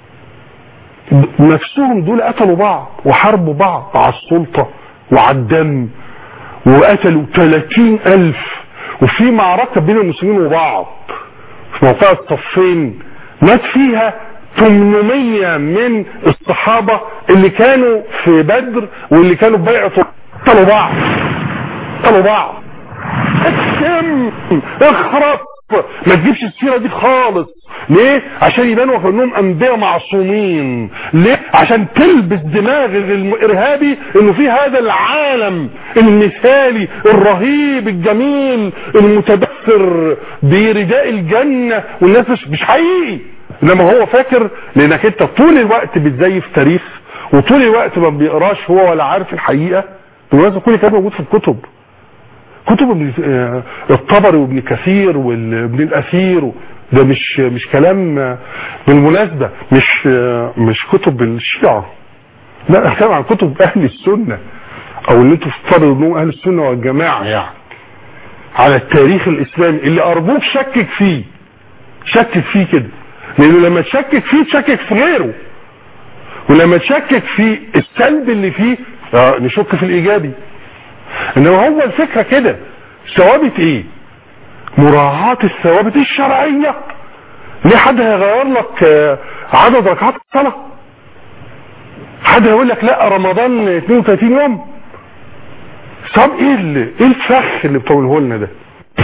نفسهم دول قتلوا بعض وحاربوا بعض على السلطة وعلى الدم، وقتلوا ثلاثين ألف، وفي معركة بين المسلمين وبعض في موقع الصفين مات فيها ثمانمية من الصحابة اللي كانوا في بدر واللي كانوا في بيعة. قتلوا بعض قتلوا بعض اكتم اخرب، ما تجيبش السيرة دي خالص. ليه؟ عشان يبانوا كأنهم انبياء معصومين. ليه؟ عشان تلبس دماغ الارهابي انه في هذا العالم المثالي الرهيب الجميل المتدثر برداء الجنة، والناس مش, مش حقيقي. انما هو فاكر لانك انت طول الوقت بتزيف تاريخ وطول الوقت ما بيقراش هو ولا عارف الحقيقة. بالمناسبة كل كلام موجود في الكتب، كتب ابن الطبري وابن كثير وابن الاثير، ده مش مش كلام بالمناسبة، مش مش كتب الشيعة، لا احكام عن كتب اهل السنة او اللي انتوا تفترضوا انهم اهل السنة والجماعة يعني على التاريخ الاسلامي اللي ارجوك شكك فيه، شكك فيه كده، لانه لما تشكك فيه تشكك في غيره، ولما تشكك في السلب اللي فيه اه نشك في الايجابي. انما هو الفكرة كده، ثوابت ايه؟ مراعاة الثوابت الشرعية. ليه حد هيغير لك عدد ركعات الصلاة؟ حد هيقول لك لا رمضان اثنين وثلاثين يوم؟ طب ايه اللي ايه الفخ اللي بتقوله لنا ده؟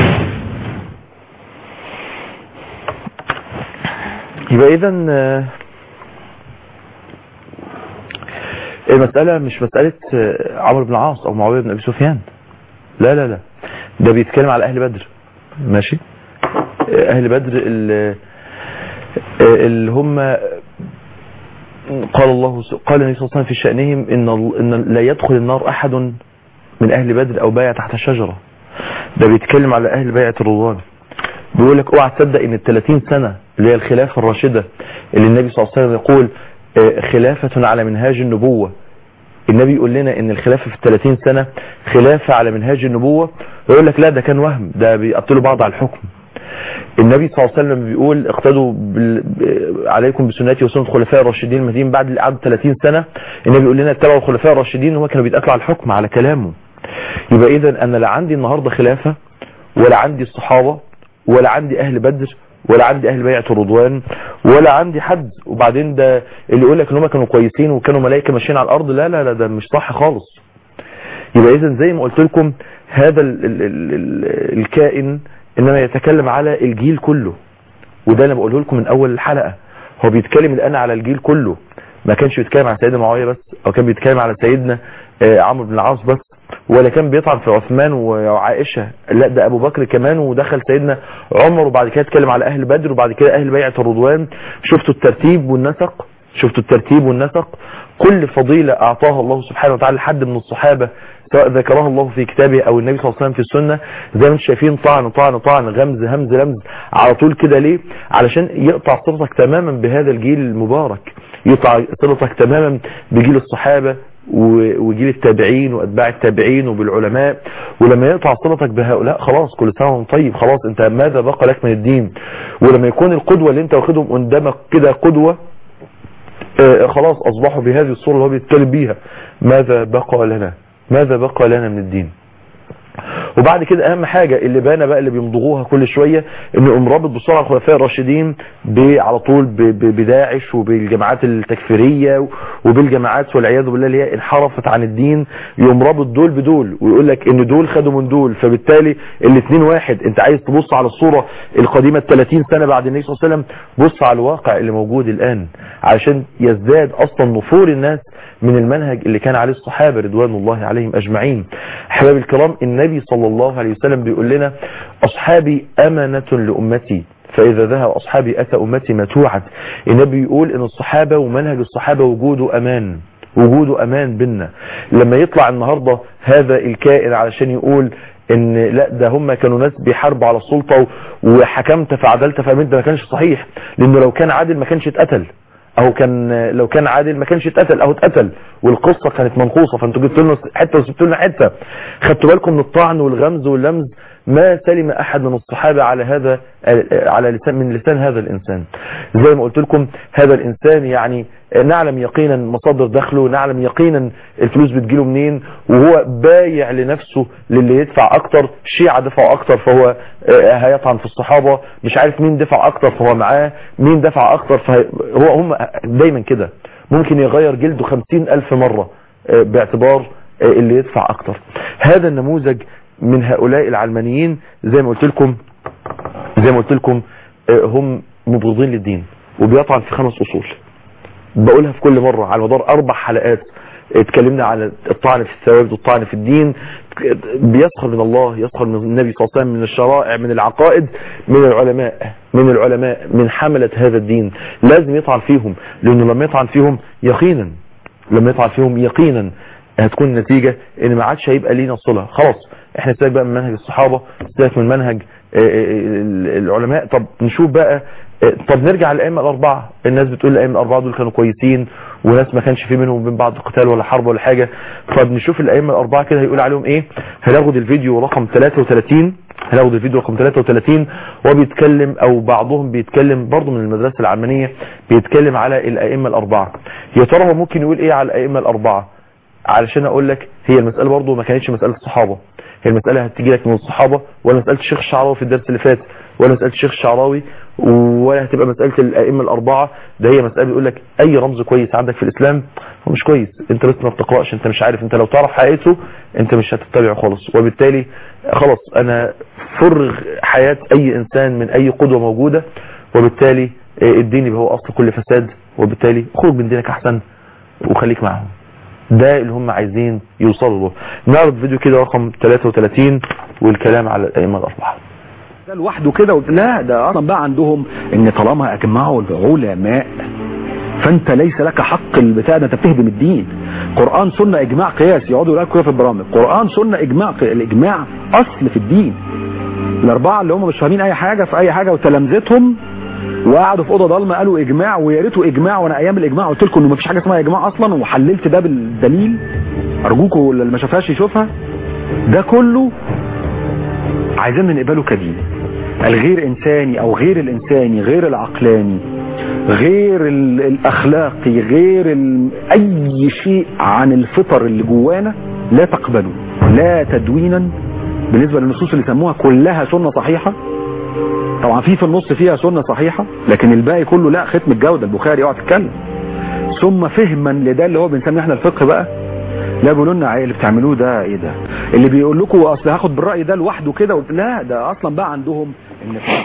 يبقى اذا المسألة مش مسألة عمرو بن العاص او معاوية بن ابي سفيان، لا لا لا، ده بيتكلم على اهل بدر. ماشي، اهل بدر اللي, اللي هم قال الله قال النبي صلى الله عليه وسلم في شأنهم ان ان لا يدخل النار احد من اهل بدر او بايع تحت الشجرة. ده بيتكلم على اهل بيعة الرضوان. بيقول لك اوعى تصدق ان الثلاثين سنة اللي هي الخلافة الراشدة اللي النبي صلى الله عليه وسلم يقول خلافة على منهاج النبوة. النبي يقول لنا ان الخلافة في الثلاثين سنة خلافة على منهاج النبوة، ويقول لك لا ده كان وهم، ده بيقتلوا بعض على الحكم. النبي صلى الله عليه وسلم بيقول اقتدوا بال... عليكم بسنتي وسنة الخلفاء الراشدين المهديين بعد العدد ثلاثين سنة. النبي بيقول لنا اتبعوا الخلفاء الراشدين، هم كانوا بيتأكلوا على الحكم على كلامه. يبقى اذا انا لا عندي النهاردة خلافة ولا عندي الصحابة ولا عندي اهل بدر ولا عندي اهل بيعة الرضوان ولا عندي حد. وبعدين ده اللي يقول لك ان هم كانوا كويسين وكانوا ملائكة ماشيين على الارض، لا لا لا ده مش صح خالص. يبقى اذا زي ما قلت لكم هذا ال ال ال ال الكائن انما يتكلم على الجيل كله، وده انا بقوله لكم من اول الحلقة. هو بيتكلم الان على الجيل كله، ما كانش بيتكلم على سيدنا معاوية بس او كان بيتكلم على سيدنا عمرو بن العاص بس، ولا كان بيطعن في عثمان وعائشة، لا ده ابو بكر كمان، ودخل سيدنا عمر، وبعد كده اتكلم على اهل بدر، وبعد كده اهل بيعة الرضوان. شفتوا الترتيب والنسق؟ شفتوا الترتيب والنسق؟ كل فضيلة اعطاها الله سبحانه وتعالى لحد من الصحابة سواء ذكرها الله في كتابه او النبي صلى الله عليه وسلم في السنة، زي ما انتم شايفين طعن طعن طعن غمز همز لمز على طول كده. ليه؟ علشان يقطع صلتك تماما بهذا الجيل المبارك، يقطع صلتك تماما بجيل الصحابة وجيل التابعين واتباع التابعين وبالعلماء. ولما يقطع صلتك بهؤلاء خلاص كل سنه وانت طيب، خلاص انت ماذا بقى لك من الدين؟ ولما يكون القدوة اللي انت واخدهم قدامك كده قدوة آه خلاص اصبحوا بهذه الصورة اللي هو بيتكلم بيها، ماذا بقى لنا؟ ماذا بقى لنا من الدين؟ وبعد كده اهم حاجة اللي بانا بقى اللي بيمضغوها كل شوية انه رابط بسرعة الخلفاء الراشدين على طول بداعش وبالجماعات التكفيرية وبالجماعات والعياذ بالله اللي هي انحرفت عن الدين، يقوم رابط دول بدول ويقول لك ان دول خدوا من دول، فبالتالي الاثنين واحد. انت عايز تبص على الصورة القديمة ثلاثين سنة بعد النبي صلى الله عليه وسلم، بص على الواقع اللي موجود الان علشان يزداد اصلا نفور الناس من المنهج اللي كان عليه الصحابة رضوان الله عليهم اجمعين. احبابي الكرام، النبي صلى الله عليه وسلم بيقول لنا اصحابي امانة لامتي فاذا ذهب اصحابي اتى امتي ما توعد. النبي يقول ان الصحابة ومنهج الصحابة وجوده امان، وجوده امان بينا. لما يطلع النهاردة هذا الكائن علشان يقول ان لا ده هم كانوا ناس بيحاربوا على السلطة وحكمت فعدلت فامنت، ده ما كانش صحيح، لانه لو كان عادل ما كانش اتقتل، او كان لو كان عادل ما كانش اتقتل او اتقتل، والقصة كانت منقوصة، فانتوا جبتوا لنا حتة وسبتوا لنا حتة. خدتوا بالكم من الطعن والغمز واللمز؟ ما سلم احد من الصحابة على هذا على لسان من لسان هذا الانسان. زي ما قلت لكم هذا الانسان يعني نعلم يقينا مصادر دخله، نعلم يقينا الفلوس بتجيله منين، وهو بايع لنفسه للي يدفع اكتر. الشيعة دفعوا اكتر فهو هيطعن في الصحابة، مش عارف مين دفع اكتر فهو معاه، مين دفع اكتر فهو. هم دايما كده، ممكن يغير جلده خمسين الف مرة باعتبار اللي يدفع اكتر. هذا النموذج من هؤلاء العلمانيين زي ما قلت لكم زي ما قلت لكم هم مبغضين للدين، وبيطعن في خمس اصول بقولها في كل مرة على مدار اربع حلقات. اتكلمنا على الطعن في الثوابت والطعن في الدين، بيسخر من الله، يسخر من النبي صلى الله عليه وسلم، من الشرائع، من العقائد، من العلماء من العلماء من حملة هذا الدين. لازم يطعن فيهم، لانه لما يطعن فيهم يقينا لما يطعن فيهم يقينا هتكون النتيجة ان ما عادش هيبقى لينا صلة. خلاص احنا سيبك بقى من منهج الصحابة، سيبك من منهج العلماء. طب نشوف بقى، طب نرجع للأئمة الأربعة. الناس بتقول الأئمة الأربعة دول كانوا كويسين وناس ما كانش في منهم وبين بعض قتال ولا حرب ولا حاجة. طب نشوف الأئمة الأربعة كده هيقول عليهم ايه. هناخد الفيديو رقم ثلاثة وثلاثين هناخد الفيديو رقم ثلاثة وثلاثين وبيتكلم او بعضهم بيتكلم برضو من المدرسة العلمانية، بيتكلم على الأئمة الأربعة. يا ترى هو ممكن يقول ايه على الأئمة الأربعة؟ علشان اقول لك هي المسألة برضو ما كانتش مسألة الصحابة، هي المسألة هتيجي لك من الصحابة، ولا مسألة الشيخ الشعراوي في الدرس اللي فات، ولا مسألة الشيخ الشعراوي، ولا هتبقى مسألة الأئمة الأربعة. ده هي مسألة بيقول لك أي رمز كويس عندك في الإسلام هو مش كويس، أنت بس ما بتقرأش، أنت مش عارف، أنت لو تعرف حقيقته أنت مش هتتبعه خالص. وبالتالي خلاص أنا فرغ حياة أي إنسان من أي قدوة موجودة، وبالتالي الدين يبقى هو أصل كل فساد، وبالتالي خرج من دينك أحسن وخليك معهم. ده اللي هم عايزين يوصلوا له. نعرض فيديو كده رقم ثلاثة وثلاثين والكلام على الأئمة الأربعة. ده لوحده كده؟ لا، ده اصلا بقى عندهم ان طالما اجمعوا العلماء فانت ليس لك حق البتاع ده، انت بتهدم الدين. قرآن سنة اجماع قياس، يقعدوا يقولوا كده في البرامج، قرآن سنة اجماع قياس. الاجماع اصل في الدين. الاربعه اللي هم مش فاهمين اي حاجه في اي حاجه وتلامذتهم وقعدوا في اوضه ضلمه قالوا اجماع، ويا ريته اجماع، وانا ايام الاجماع قلت لكم انه مفيش حاجه اسمها اجماع اصلا، وحللت ده بالدليل. ارجوكم اللي ما شافهاش يشوفها. ده كله عايزين نقبله كدين. الغير انساني او غير الانساني، غير العقلاني، غير الاخلاقي، غير اي شيء عن الفطر اللي جوانا لا تقبله، لا تدوينا بالنسبة للنصوص اللي سموها كلها سنة صحيحة. طبعا في في النص فيها سنة صحيحة، لكن الباقي كله لا، ختم الجودة، البخاري يقعد يتكلم. ثم فهما لده اللي هو بنسميه احنا الفقه بقى، لا بيقولوا لنا اللي بتعملوه ده ايه ده، اللي بيقول لكم اصل هاخد بالرأي ده لوحده كده، لا ده اصلا بقى عندهم النفاق.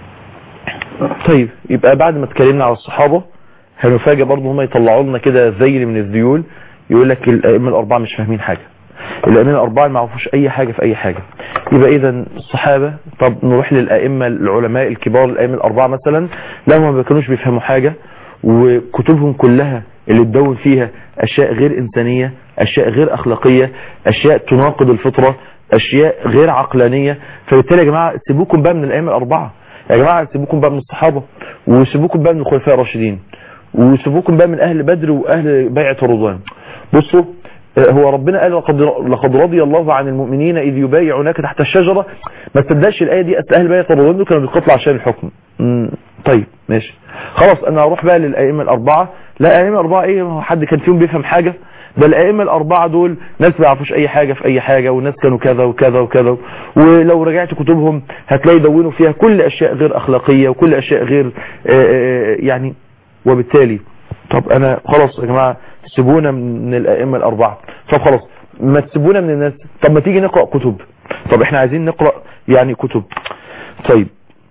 طيب يبقى بعد ما اتكلمنا على الصحابة هنفاجئ برضه هم يطلعوا لنا كده زي من الذيول، يقول لك الائمه الاربعه مش فاهمين حاجة، الائمه الاربعه ما يعرفوش اي حاجة في اي حاجة. يبقى اذا الصحابة، طب نروح للائمه العلماء الكبار الائمه الاربعه مثلا، لا هم ما كانوش بيفهموا حاجة، وكتبهم كلها اللي اتدون فيها اشياء غير انسانية، اشياء غير اخلاقية، اشياء تناقض الفطرة، اشياء غير عقلانية. فبالتالي يا جماعة سيبوكم بقى من الائمه الاربعه، يا جماعة سيبوكم بقى من الصحابة، وسيبوكم بقى من الخلفاء الراشدين، وسيبوكم بقى من اهل بدر واهل بيعة الرضوان. بصوا هو ربنا قال لقد لقد رضي الله عن المؤمنين اذ يبايعونك تحت الشجرة، ما تصدقش الايه دي، اهل بيعة الرضوان دول كانوا بيقتلوا عشان الحكم. طيب ماشي خلاص، انا هروح بقى للائمه الاربعه. لا الائمه الاربعه ايه، حد كان فيهم بيفهم حاجة؟ ده الائمه الاربعه دول ناس ما يعرفوش اي حاجة في اي حاجة، والناس كانوا كذا وكذا وكذا، ولو رجعت كتبهم هتلاقي دونوا فيها كل اشياء غير اخلاقية وكل اشياء غير يعني. وبالتالي طب انا خلاص يا جماعة سيبونا من الائمه الاربعه، طب خلاص ما تسيبونا من الناس، طب ما تيجي نقرأ كتب، طب احنا عايزين نقرأ يعني كتب. طيب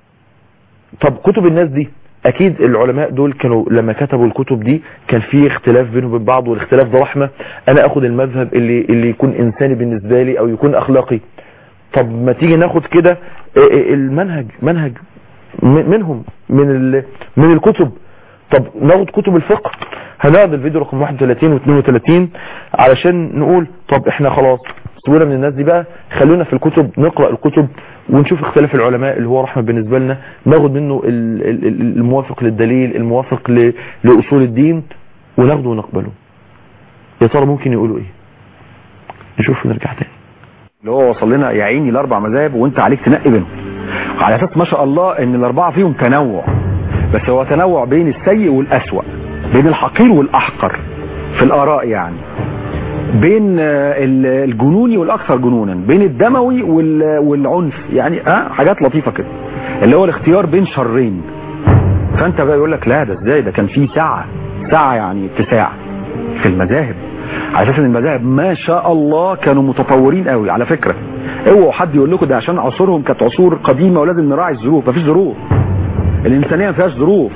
طب كتب الناس دي اكيد العلماء دول كانوا لما كتبوا الكتب دي كان في اختلاف بينهم وبين بعض، والاختلاف ده رحمة. انا اخد المذهب اللي اللي يكون انساني بالنسبة لي او يكون اخلاقي. طب ما تيجي ناخد كده المنهج منهج منهم من من الكتب. طب ناخد كتب الفقه، هناخد الفيديو رقم واحد وثلاثين واثنين وثلاثين علشان نقول طب احنا خلاص سيبونا من الناس دي بقى، خلونا في الكتب، نقرأ الكتب ونشوف اختلاف العلماء اللي هو رحمة بالنسبة لنا، ناخد منه الموافق للدليل، الموافق لأصول الدين، وناخده ونقبله. يا ترى ممكن يقولوا ايه؟ نشوف ونرجع تاني. اللي هو وصل لنا يا عيني الاربع مذاهب وانت عليك تنقي بينهم، على اساس ما شاء الله ان الاربعه فيهم تنوع، بس هو تنوع بين السيء والاسوأ، بين الحقير والاحقر في الاراء، يعني بين الجنوني والاكثر جنونا، بين الدموي والعنف، يعني اه حاجات لطيفه كده، اللي هو الاختيار بين شرين. فانت بقى يقول لك لا ده ازاي، ده كان في ساعه ساعه يعني اتساع في المذاهب، على اساس ان المذاهب ما شاء الله كانوا متطورين قوي. على فكره اوعوا حد يقول لكم ده عشان عصورهم كانت عصور قديمه ولازم نراعي الظروف، مفيش ظروف، الانسانيه ما فيهاش ظروف.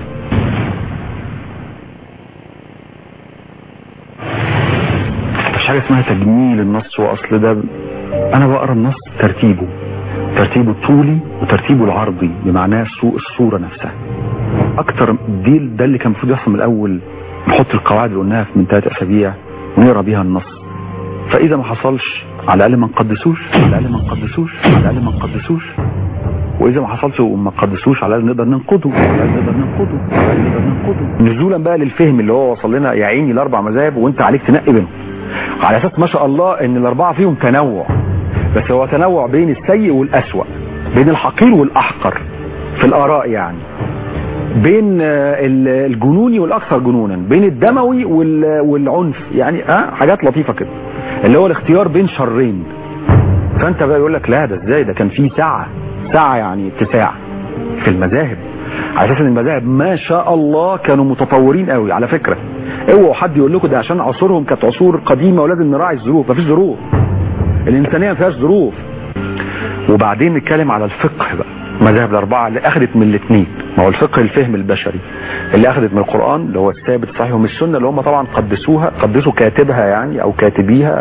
مفيش حاجه اسمها تجميل النص واصل ده. انا بقرا النص ترتيبه ترتيبه الطولي وترتيبه العرضي، بمعناه سوء الصوره نفسها اكتر. دي ده اللي كان المفروض يحصل من الاول، نحط القواعد اللي قلناها من ثلاث اسابيع ونقرا بيها النص. فاذا ما حصلش على الاقل ما نقدسوش، على الاقل ما نقدسوش، على الاقل ما نقدسوش. واذا ما حصلش وما قدسوش على الاقل نقدر ننقده، على الاقل نقدر ننقده، على الاقل نقدر ننقده. نزولا بقى للفهم اللي هو وصل لنا يا عيني الاربع مذاهب وانت عليك تنقي بينهم، على اساس ما شاء الله ان الاربعه فيهم تنوع، بس هو تنوع بين السيء والاسوأ، بين الحقير والاحقر في الاراء، يعني بين الجنوني والاكثر جنونا، بين الدموي والعنف، يعني اه حاجات لطيفه كده، اللي هو الاختيار بين شرين. فانت بقى يقول لك لا ده ازاي، ده كان في ساعه ساعه يعني اتساع في المذاهب، على اساس ان المذاهب ما شاء الله كانوا متطورين قوي. على فكره اوعوا حد يقول لكم ده عشان عصورهم كانت عصور قديمه ولازم نراعي الظروف، مفيش ظروف، الانسانيه ما فيهاش ظروف. وبعدين نتكلم على الفقه بقى، المذاهب الاربعه اللي اخذت من الاثنين، ما هو الفقه الفهم البشري اللي اخذت من القران اللي هو الثابت الصحيح، ومن السنه اللي هم طبعا قدسوها، قدسوا كاتبها يعني او كاتبيها،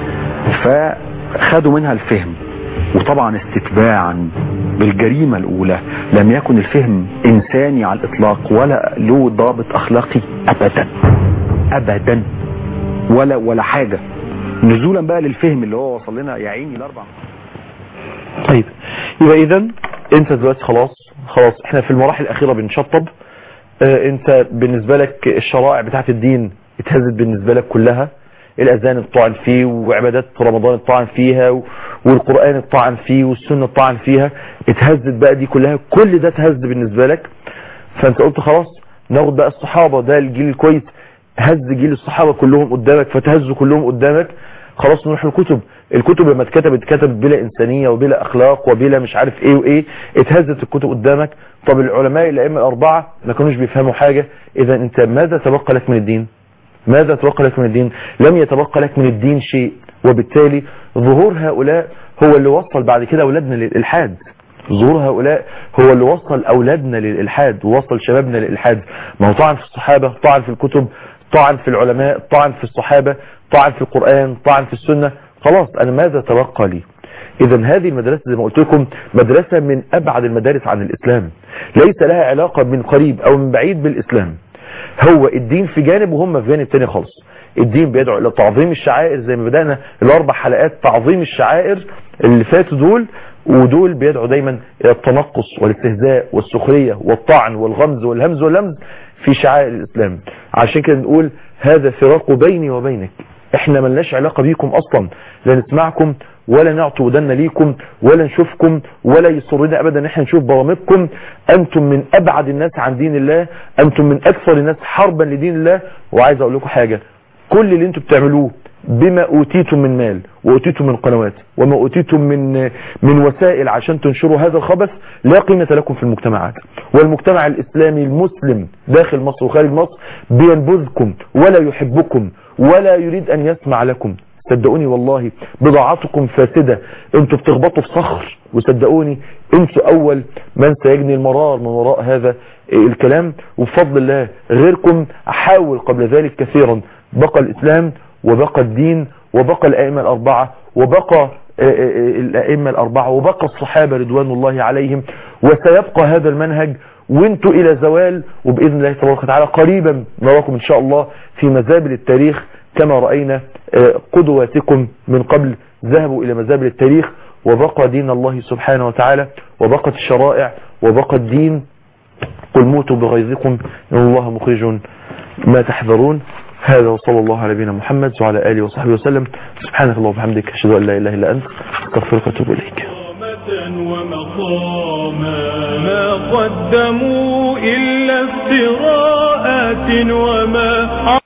فخدوا منها الفهم. وطبعا استتباعا بالجريمه الاولى لم يكن الفهم انساني على الاطلاق، ولا له ضابط اخلاقي ابدا ابدا ولا ولا حاجه. نزولا بقى للفهم اللي هو وصل لنا يا عيني الاربع. طيب يبقى اذا انت دلوقتي خلاص خلاص احنا في المراحل الاخيره بنشطب. اه انت بالنسبه لك الشرائع بتاعت الدين اتهزت بالنسبه لك كلها، الاذان الطعن فيه وعبادات رمضان الطعن فيها والقرآن الطعن فيه والسنة الطعن فيها، اتهزت بقى دي كلها، كل ده اتهز بالنسبة لك. فانت قلت خلاص ناخد بقى الصحابة، ده الجيل الكويس، هز جيل الصحابة كلهم قدامك فتهزوا كلهم قدامك. خلاص نروح الكتب، الكتب لما اتكتبت اتكتبت بلا إنسانية وبلا أخلاق وبلا مش عارف ايه وايه، اتهزت الكتب قدامك. طب العلماء الأئمة الأربعة ما كانوش بيفهموا حاجة، إذا انت ماذا تبقى لك من الدين؟ ماذا تبقى لك من الدين؟ لم يتبقى لك من الدين شيء. وبالتالي ظهور هؤلاء هو اللي وصل بعد كده أولادنا للإلحاد. ظهور هؤلاء هو اللي وصل أولادنا للإلحاد ووصل شبابنا للإلحاد. ما هو طعن في الصحابة، طعن في الكتب، طعن في العلماء، طعن في الصحابة، طعن في القرآن، طعن في السنة. خلاص أنا ماذا تبقى لي؟ إذا هذه المدرسة زي ما قلت لكم مدرسة من أبعد المدارس عن الإسلام، ليس لها علاقة من قريب أو من بعيد بالإسلام. هو الدين في جانب وهم في جانب تاني خالص. الدين بيدعو إلى تعظيم الشعائر زي ما بدأنا الأربع حلقات تعظيم الشعائر اللي فاتوا دول، ودول بيدعو دايما إلى التنقص والاستهزاء والسخرية والطعن والغمز والهمز واللمز في شعائر الإسلام. عشان كده نقول هذا فراق بيني وبينك، احنا ملناش علاقة بيكم أصلا، لا نسمعكم ولا نعطي ودنا ليكم ولا نشوفكم ولا يصرنا أبدا ان احنا نشوف برامجكم. أنتم من أبعد الناس عن دين الله، أنتم من أكثر الناس حربا لدين الله. وعايز أقول لكم حاجة، كل اللي انتم بتعملوه بما أوتيتم من مال وأوتيتم من قنوات وما أوتيتم من من وسائل عشان تنشروا هذا الخبث لا قيمة لكم في المجتمعات. والمجتمع الإسلامي المسلم داخل مصر وخارج مصر بينبذكم ولا يحبكم ولا يريد أن يسمع لكم. صدقوني والله بضاعتكم فاسدة، انتوا بتخبطوا في صخر، وصدقوني انتوا أول من سيجني المرار من وراء هذا الكلام. وبفضل الله غيركم حاول قبل ذلك كثيرا. بقى الإسلام وبقى الدين وبقى الأئمة الأربعة وبقى الأئمة الأربعة وبقى الصحابة رضوان الله عليهم، وسيبقى هذا المنهج وانتوا إلى زوال. وبإذن الله تبارك وتعالى قريبا نراكم إن شاء الله في مزابل التاريخ كما رأينا قدواتكم من قبل ذهبوا إلى مزابل التاريخ، وبقى دين الله سبحانه وتعالى وبقت الشرائع وبقى الدين. قل موتوا بغيظكم إن الله مخرج ما تحذرون. هذا وصلى الله على نبينا محمد وعلى آله وصحبه وسلم. سبحانك اللهم وبحمدك أشهد أن لا إله إلا أنت أستغفرك وأتوب إليك. ومقاما ما قدموا إلا افتراءات وما